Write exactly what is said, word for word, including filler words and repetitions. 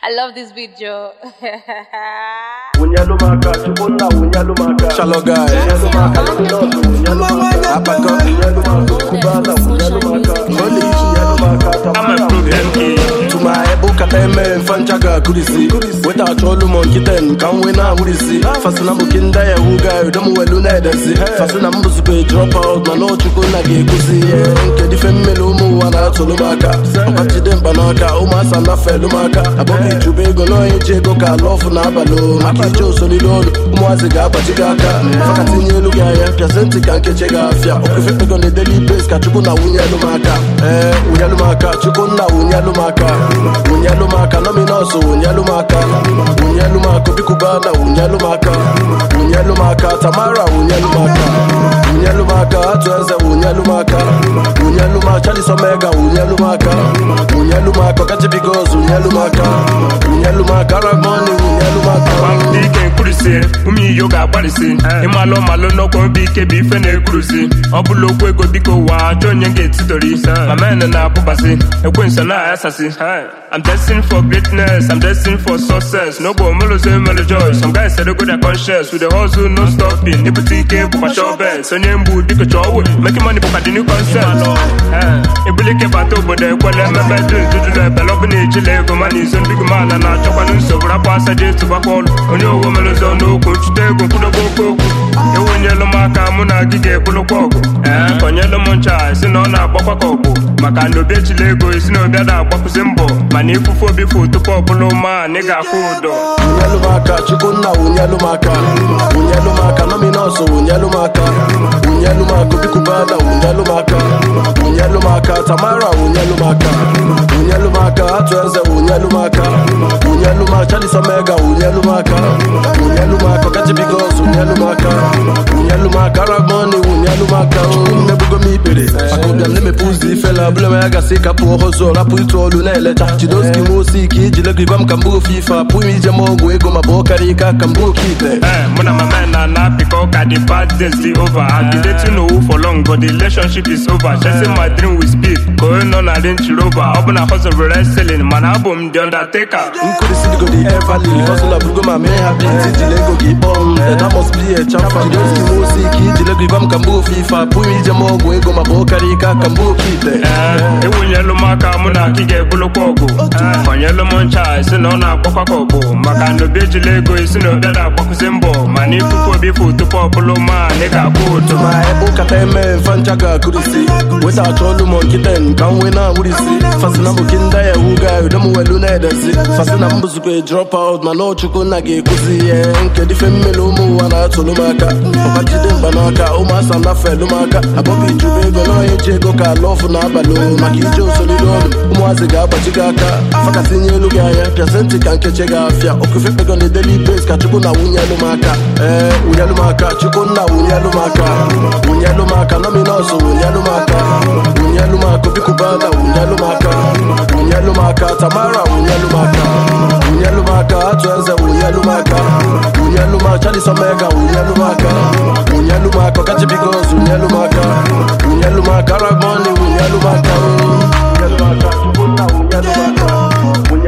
I love this video. Shallow guy. I'm a problem. To my book at M and Fanchaga Kurisi. Without all the monkey ten, come win out with the Fasanam Kinda, who guy, don't well Luna. Fasanam Busuke drop out, my no Chukuna Gekusi, and Kedifem Melumu, and Solomaka. Pachidem Banaka, Umas and Felumaka. Above Jubago, no Jago, love Nabalo, Makijo Solidon, Mwaziga, Pachigaka, Fakatini Lugaya, Piacentica, Kechegafia, Okifepe on the daily place, Kachukuna, Unyalumaka, Unyalumaka, Chukuna, Unyalumaka, Unyalumaka, Nominoso, Unyalumaka, Unyalumaka, Bikubana, Unyalumaka, Unyalumaka, Tamara, Unyalumaka, Unyalumaka, Tuanza, Unyalumaka, Unyalumaka, Charlie Somega, Unyalumaka, Unyalumaka, Kachibigos, Unyalumaka, Unyalumaka, Ramoni, Unyalumaka. Bike Kurisi, Umi Yoga Barisi, Imalo Malo no Bike Bifene Kurisi, Obulo Kwego Biko Wa, John Gate Story, my man and Apopasi, a Quinsana Assassin. I'm destined for greatness, I'm destined for success. No go Melose Melojoy. Some guys said they go their conscious with the hustle, no stopping. Nipati came for my show bed, Sonyambu, Dika Chow, making money for the new concept. Ibulike Bato, but they call them a bedroom to the Pelopini, Chile, Comani, and Big Man, and I talk on so Rapasa to Bacon. On your woman is on no coach, they go put a book. You win Yellow Maka, Muna, Gige, Puloko, and on Yellow Moncha, Sinona, Bocako, Macano Beach Lego is no better, Bocuzimbo, Manifu for before to Popolo, man, nigga, food. Unyalumaka, Chukuna, Unyalumaka, Unyalumaka, Nominoso, Unyalumaka, Unyalumaka, Bikubana, Unyalumaka, Unyalumaka, Tamara, Unyalumaka, Unyalumaka, Tuanza, Unyalumaka, Unyalumaka, Charlie Somega, Unyalumaka, Unyalumaka, Kachibigos, Unyalumaka, Unyalumaka, Ramoni, Unyalumaka, Nebugo Mipere, Akogam Neme Puzi, Fella, Blemaga, Sika, Pohoso, Rapuito, Lunele, Chidoski, Musiki, Jilagibam, Kambu, FIFA, Pumi, Jamo, Guego, Mabokarika, Kambu, Kite. Eh, Mona Mamena, Napikoka, the bad days is over. I've been dating no for long, but the relationship is over. Chasing my dream with speed, going on a Range Rover. Open a hustle for wrestling, man, album, The Undertaker. Nkuri Sidigo, the Everly, Hustle of Brugo, may have been Jilego, Gibom, that must be a champ for Joski, Musiki, Jilagibam, Kambu, FIFA, Pumi, Jamo, Guego, Mabokarika, Kambu, Kite. Eh, it will yellow Maka, Muna, Kige, Buloko. Eh, on Yellow Moncha, is no Bokako, Makano Beach Lego, is no better Bokuzimbo, Manifu for before to Popolo, man, nigga, good. To my book at M and Fanchaga Kurisi, without all the monkey ten, come win out with the Fasanamo Kinda, who guy, don't well Luna, Fasanambusuke drop out, Mano Chukunagi, Kusi, and Kedifem Melumu, and Solomaka, Pachidem Banaka, Umas and Felumaka, Abobi Jubago, no Jago, love Nabalo, Makijo Solidon, Mwaziga, Pachigaka, Fakatini Lugaya, Piacentica, Kechegafia, Okifepe on the daily place, Kachukuna, Unyalumaka, Unyalumaka, Chukuna, Unyalumaka, Unyalumaka, Nominoso, Unyalumaka, Unyalumaka, Bikubana, Unyalumaka, Unyalumaka, Tamara, Unyalumaka, Unyalumaka, Tuanza, Unyalumaka, Unyalumaka, Charlie Somega, Unyalumaka, Unyalumaka, Kachibigos, Unyalumaka, Unyalumaka, Ramoni, Unyalumaka, Unyalumaka, Chukuna, Unyalumaka.